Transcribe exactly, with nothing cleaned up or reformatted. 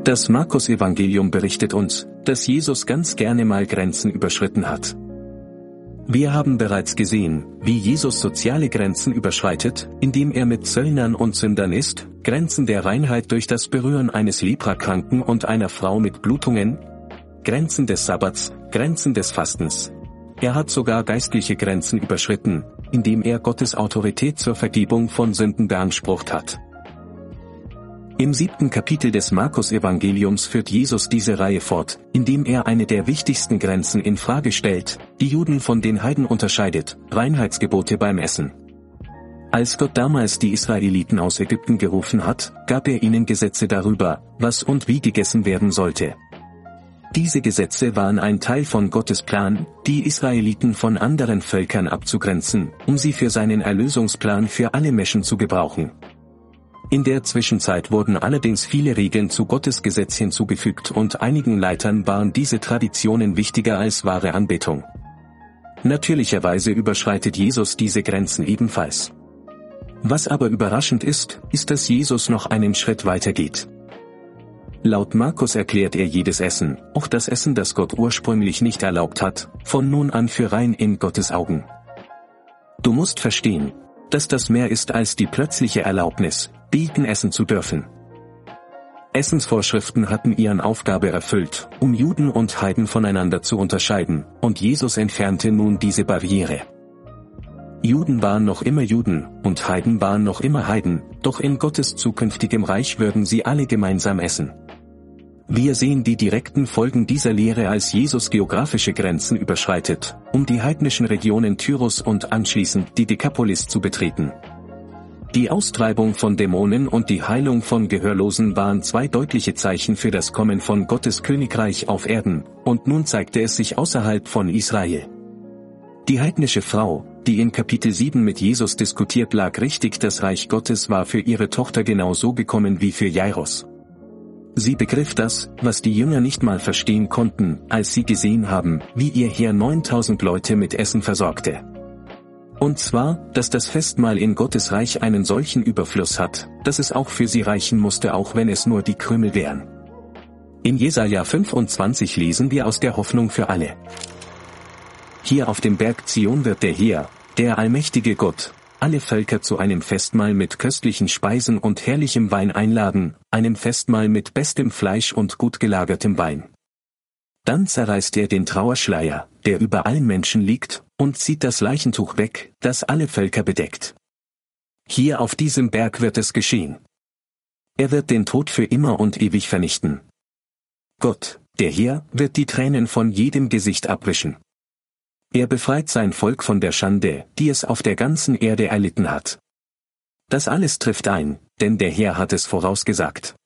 Das Markus-Evangelium berichtet uns, dass Jesus ganz gerne mal Grenzen überschritten hat. Wir haben bereits gesehen, wie Jesus soziale Grenzen überschreitet, indem er mit Zöllnern und Sündern isst, Grenzen der Reinheit durch das Berühren eines Leprakranken und einer Frau mit Blutungen, Grenzen des Sabbats, Grenzen des Fastens. Er hat sogar geistliche Grenzen überschritten, indem er Gottes Autorität zur Vergebung von Sünden beansprucht hat. Im siebten Kapitel des Markus-Evangeliums führt Jesus diese Reihe fort, indem er eine der wichtigsten Grenzen in Frage stellt, die Juden von den Heiden unterscheidet: Reinheitsgebote beim Essen. Als Gott damals die Israeliten aus Ägypten gerufen hat, gab er ihnen Gesetze darüber, was und wie gegessen werden sollte. Diese Gesetze waren ein Teil von Gottes Plan, die Israeliten von anderen Völkern abzugrenzen, um sie für seinen Erlösungsplan für alle Menschen zu gebrauchen. In der Zwischenzeit wurden allerdings viele Regeln zu Gottes Gesetz hinzugefügt und einigen Leitern waren diese Traditionen wichtiger als wahre Anbetung. Natürlicherweise überschreitet Jesus diese Grenzen ebenfalls. Was aber überraschend ist, ist, dass Jesus noch einen Schritt weiter geht. Laut Markus erklärt er jedes Essen, auch das Essen, das Gott ursprünglich nicht erlaubt hat, von nun an für rein in Gottes Augen. Du musst verstehen, dass das mehr ist als die plötzliche Erlaubnis, Beten essen zu dürfen. Essensvorschriften hatten ihren Aufgabe erfüllt, um Juden und Heiden voneinander zu unterscheiden, und Jesus entfernte nun diese Barriere. Juden waren noch immer Juden, und Heiden waren noch immer Heiden, doch in Gottes zukünftigem Reich würden sie alle gemeinsam essen. Wir sehen die direkten Folgen dieser Lehre, als Jesus geografische Grenzen überschreitet, um die heidnischen Regionen Tyrus und anschließend die Dekapolis zu betreten. Die Austreibung von Dämonen und die Heilung von Gehörlosen waren zwei deutliche Zeichen für das Kommen von Gottes Königreich auf Erden, und nun zeigte es sich außerhalb von Israel. Die heidnische Frau, die in Kapitel sieben mit Jesus diskutiert, lag richtig. Das Reich Gottes war für ihre Tochter genauso gekommen wie für Jairus. Sie begriff das, was die Jünger nicht mal verstehen konnten, als sie gesehen haben, wie ihr Herr neuntausend Leute mit Essen versorgte. Und zwar, dass das Festmahl in Gottes Reich einen solchen Überfluss hat, dass es auch für sie reichen musste, auch wenn es nur die Krümel wären. In Jesaja fünfundzwanzig lesen wir aus der Hoffnung für alle: Hier auf dem Berg Zion wird der Herr, der allmächtige Gott, alle Völker zu einem Festmahl mit köstlichen Speisen und herrlichem Wein einladen, einem Festmahl mit bestem Fleisch und gut gelagertem Wein. Dann zerreißt er den Trauerschleier, der über allen Menschen liegt, und zieht das Leichentuch weg, das alle Völker bedeckt. Hier auf diesem Berg wird es geschehen. Er wird den Tod für immer und ewig vernichten. Gott, der Herr, wird die Tränen von jedem Gesicht abwischen. Er befreit sein Volk von der Schande, die es auf der ganzen Erde erlitten hat. Das alles trifft ein, denn der Herr hat es vorausgesagt.